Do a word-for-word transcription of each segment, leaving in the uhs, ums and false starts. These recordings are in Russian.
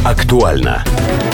Актуально.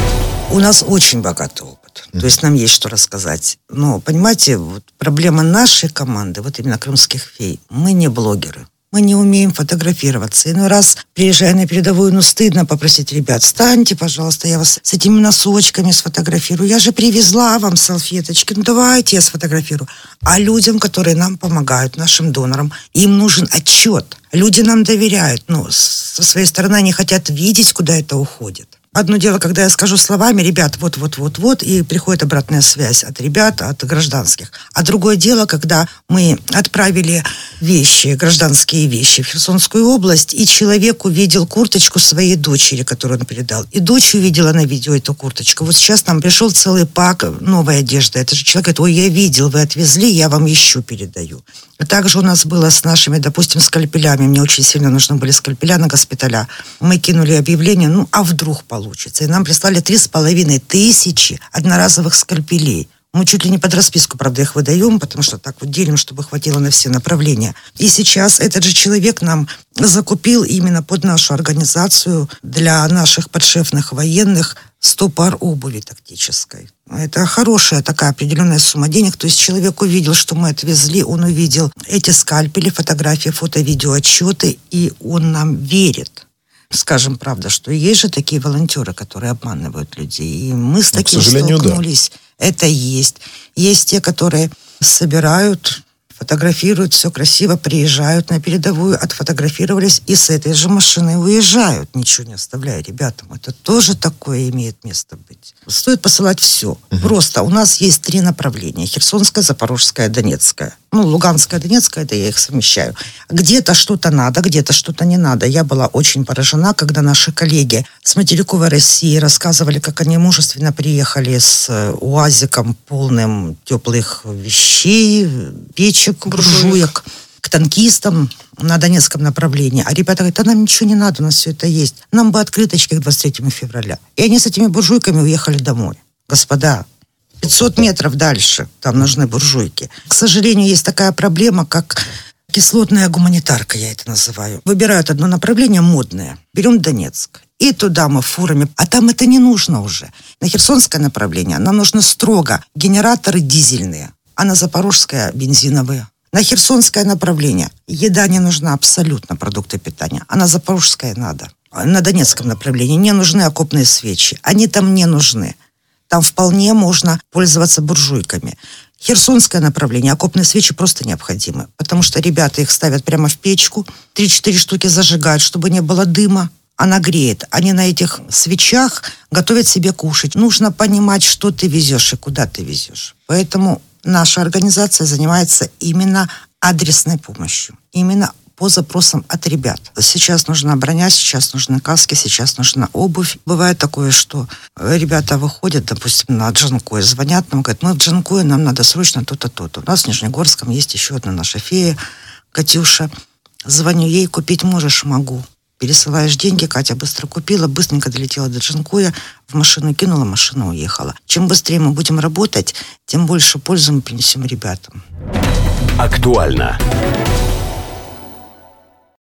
У нас очень богатый опыт. То есть нам есть что рассказать. Но, понимаете, вот проблема нашей команды, вот именно крымских фей, мы не блогеры. Мы не умеем фотографироваться. Иной раз, приезжая на передовую, ну, стыдно попросить ребят: встаньте, пожалуйста, я вас с этими носочками сфотографирую. Я же привезла вам салфеточки, ну, давайте я сфотографирую. А людям, которые нам помогают, нашим донорам, им нужен отчет. Люди нам доверяют. Ну, со своей стороны они хотят видеть, куда это уходит. Одно дело, когда я скажу словами: ребят, вот-вот-вот-вот, и приходит обратная связь от ребят, от гражданских. А другое дело, когда мы отправили вещи, гражданские вещи в Херсонскую область, и человек увидел курточку своей дочери, которую он передал. И дочь увидела на видео эту курточку. Вот сейчас нам пришел целый пак новой одежды. Это же человек говорит: ой, я видел, вы отвезли, я вам еще передаю. А также у нас было с нашими, допустим, скальпелями. Мне очень сильно нужны были скальпеля на госпиталя. Мы кинули объявление: ну, а вдруг получится. И нам прислали три с половиной тысячи одноразовых скальпелей. Мы чуть ли не под расписку, правда, их выдаем, потому что так вот делим, чтобы хватило на все направления. И сейчас этот же человек нам закупил именно под нашу организацию для наших подшефных военных сто пар обуви тактической. Это хорошая такая определенная сумма денег. То есть человек увидел, что мы отвезли, он увидел эти скальпели, фотографии, фото, видео, отчеты, и он нам верит. Скажем, правда, что есть же такие волонтеры, которые обманывают людей. И мы с таким столкнулись. Да. Это есть. Есть те, которые собирают, фотографируют, все красиво, приезжают на передовую, отфотографировались и с этой же машиной уезжают, ничего не оставляя ребятам. Это тоже такое имеет место быть. Стоит посылать все. Угу. Просто у нас есть три направления: Херсонская, Запорожская, Донецкая. Ну, Луганская, Донецкая, это я их совмещаю. Где-то что-то надо, где-то что-то не надо. Я была очень поражена, когда наши коллеги с материковой России рассказывали, как они мужественно приехали с УАЗиком полным теплых вещей, печек, буржуек, к танкистам на Донецком направлении. А ребята говорят: а нам ничего не надо, у нас все это есть. Нам бы открыточки к двадцать третьему февраля. И они с этими буржуйками уехали домой. Господа, пятьсот метров дальше там нужны буржуйки. К сожалению, есть такая проблема, как кислотная гуманитарка, я это называю. Выбирают одно направление модное. Берем Донецк. И туда мы фурами. А там это не нужно уже. На Херсонское направление нам нужны строго генераторы дизельные, а на Запорожское бензиновые. На Херсонское направление еда не нужна абсолютно, продукты питания. А на Запорожское надо. На Донецком направлении не нужны окопные свечи. Они там не нужны. Там вполне можно пользоваться буржуйками. Херсонское направление, окопные свечи просто необходимы, потому что ребята их ставят прямо в печку, три-четыре штуки зажигают, чтобы не было дыма. Она греет. Они на этих свечах готовят себе кушать. Нужно понимать, что ты везешь и куда ты везешь. Поэтому наша организация занимается именно адресной помощью. Именно по запросам от ребят. Сейчас нужна броня, сейчас нужны каски, сейчас нужна обувь. Бывает такое, что ребята выходят, допустим, на Джанкой, звонят нам, говорят: мы в Джанкое, нам надо срочно то-то, то-то. У нас в Нижнегорском есть еще одна наша фея, Катюша. Звоню ей: купить можешь? Могу. Пересылаешь деньги, Катя быстро купила, быстренько долетела до Джанкоя, в машину кинула, машина уехала. Чем быстрее мы будем работать, тем больше пользы мы принесем ребятам. Актуально.